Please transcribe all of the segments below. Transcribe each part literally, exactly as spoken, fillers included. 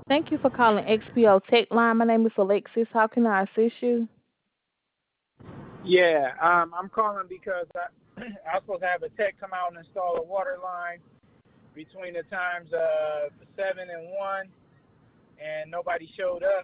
Thank you for calling X P O Tech Line. My name is Alexis. How can I assist you? Yeah, um, I'm calling because I, I was supposed to have a tech come out and install a water line between the times of seven and one, and nobody showed up.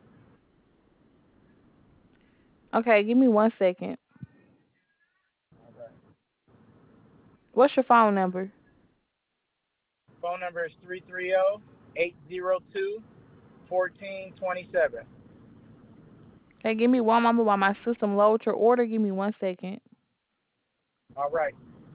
Okay, give me one second. Okay. What's your phone number? Phone number is three three zero eight zero two fourteen twenty seven. Okay, give me one moment while my system loads your order. Give me one second. All right.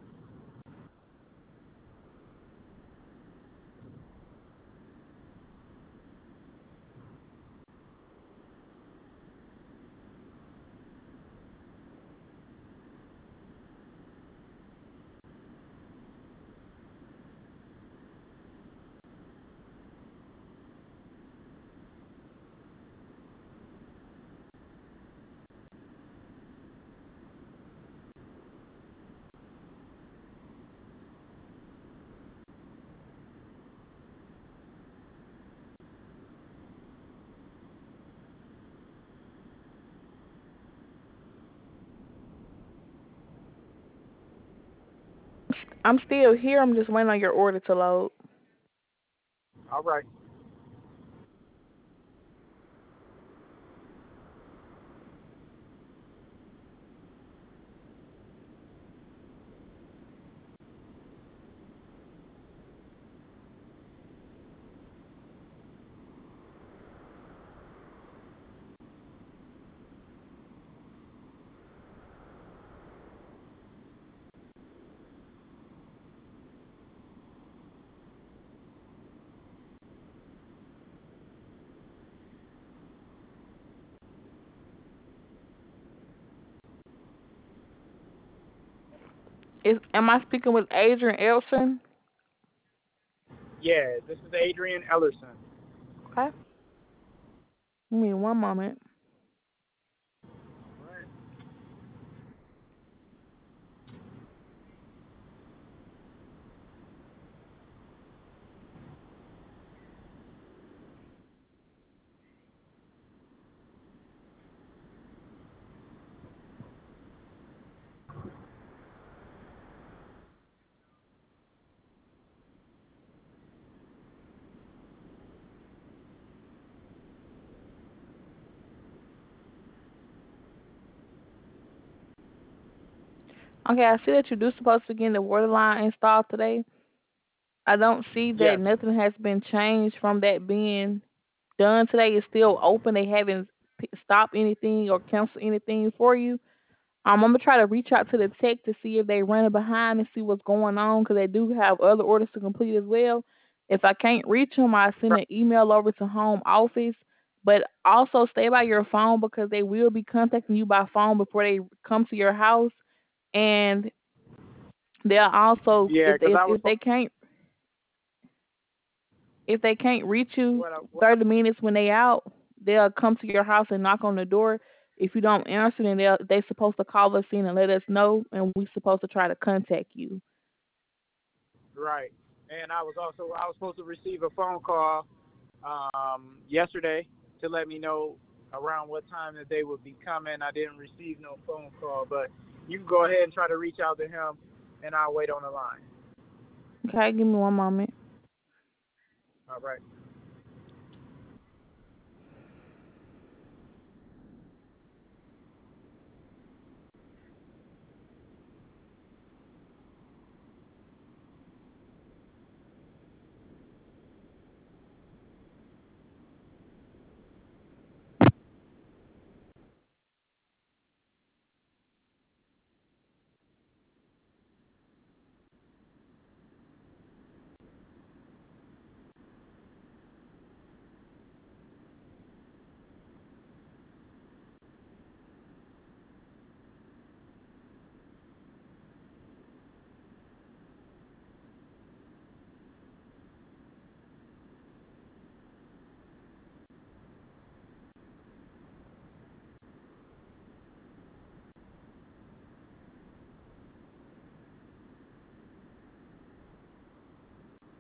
I'm still here. I'm just waiting on your order to load. All right. Is am I speaking with Adrian Elson? Yeah, this is Adrian Ellerson. Okay. Give me one moment. All right. Okay, I see that you do supposed to get the water line installed today. I don't see that Yes. nothing has been changed from that being done today. It's still open. They haven't p- stopped anything or canceled anything for you. Um, I'm gonna try to reach out to the tech to see if they running behind and see what's going on because they do have other orders to complete as well. If I can't reach them, I send Right. an email over to home office. But also stay by your phone because they will be contacting you by phone before they come to your house, and they'll also Yeah, if because if I was if they can't if they can't reach you what I, what I, thirty minutes when they out, they'll come to your house and knock on the door. If you don't answer, then they'll they supposed to call us in and let us know, and we supposed to try to contact you. right. And I was also I was supposed to receive a phone call um, yesterday to let me know around what time that they would be coming. I didn't receive no phone call, but you can go ahead and try to reach out to him, and I'll wait on the line. Okay, give me one moment. All right.